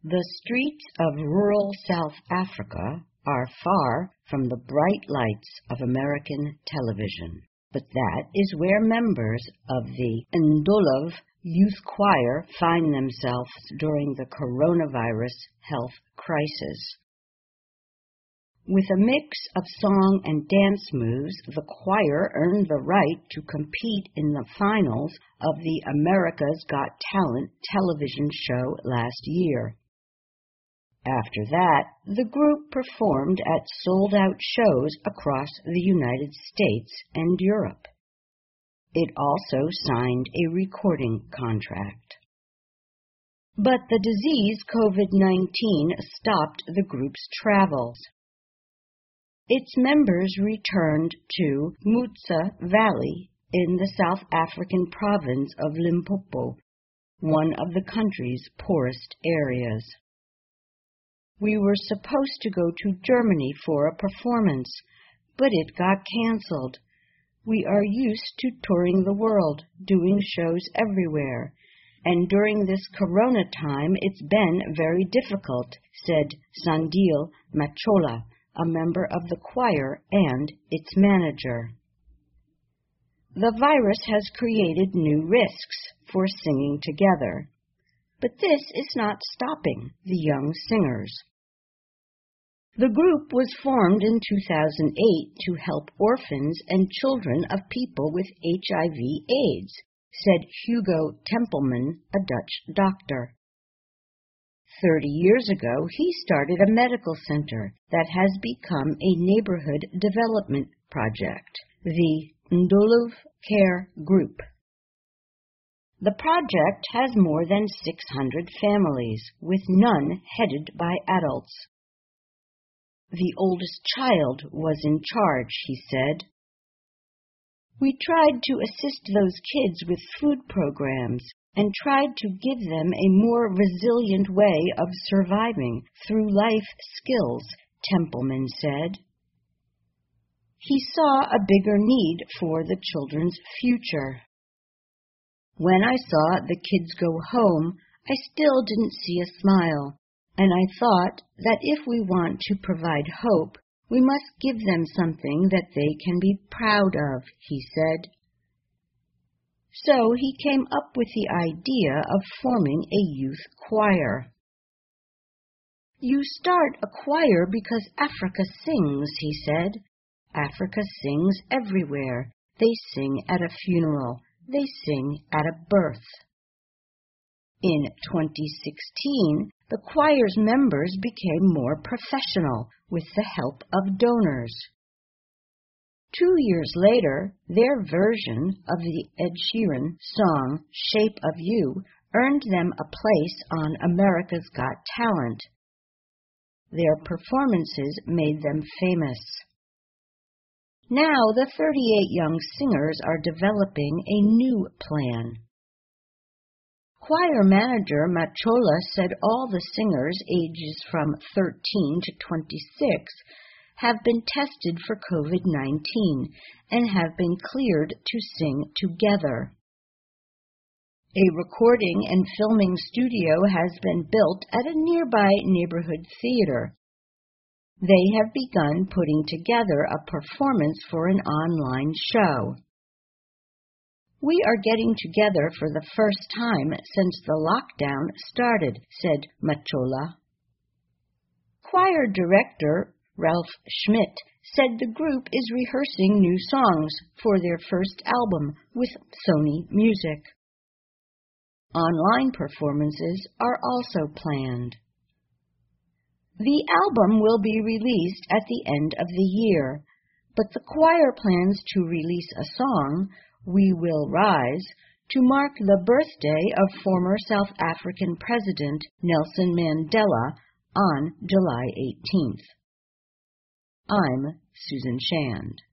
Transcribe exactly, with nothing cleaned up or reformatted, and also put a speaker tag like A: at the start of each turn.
A: The streets of rural South Africa are far from the bright lights of American television, but that is where members of the Ndolov Youth Choir find themselves during the coronavirus health crisis. With a mix of song and dance moves, the choir earned the right to compete in the finals of the America's Got Talent television show last year. After that, the group performed at sold-out shows across the United States and Europe. It also signed a recording contract. But the disease COVID nineteen stopped the group's travels. Its members returned to Mutsa Valley in the South African province of Limpopo, one of the country's poorest areas. We were supposed to go to Germany for a performance, but it got canceled. We are used to touring the world, doing shows everywhere, and during this corona time it's been very difficult, said Sandile Machola, a member of the choir and its manager. The virus has created new risks for singing together, but this is not stopping the young singers. The group was formed in two thousand eight to help orphans and children of people with H I V AIDS, said Hugo Tempelman, a Dutch doctor. Thirty years ago, he started a medical center that has become a neighborhood development project, the Ndolov Care Group. The project has more than six hundred families, with none headed by adults. The oldest child was in charge, he said. We tried to assist those kids with food programs and tried to give them a more resilient way of surviving through life skills, Tempelman said. He saw a bigger need for the children's future. When I saw the kids go home, I still didn't see a smile. And I thought that if we want to provide hope, we must give them something that they can be proud of, he said. So he came up with the idea of forming a youth choir. You start a choir because Africa sings, he said. Africa sings everywhere. They sing at a funeral. They sing at a birth. In twenty sixteen, the choir's members became more professional with the help of donors. Two years later, their version of the Ed Sheeran song Shape of You earned them a place on America's Got Talent. Their performances made them famous. Now the thirty-eight young singers are developing a new plan. Choir manager Machola said all the singers ages from thirteen to twenty-six have been tested for COVID nineteen and have been cleared to sing together. A recording and filming studio has been built at a nearby neighborhood theater. They have begun putting together a performance for an online show. We are getting together for the first time since the lockdown started, said Machola. Choir director Ralph Schmidt said the group is rehearsing new songs for their first album with Sony Music. Online performances are also planned. The album will be released at the end of the year, but the choir plans to release a song, We Will Rise, to mark the birthday of former South African President Nelson Mandela on July eighteenth. I'm Susan Shand.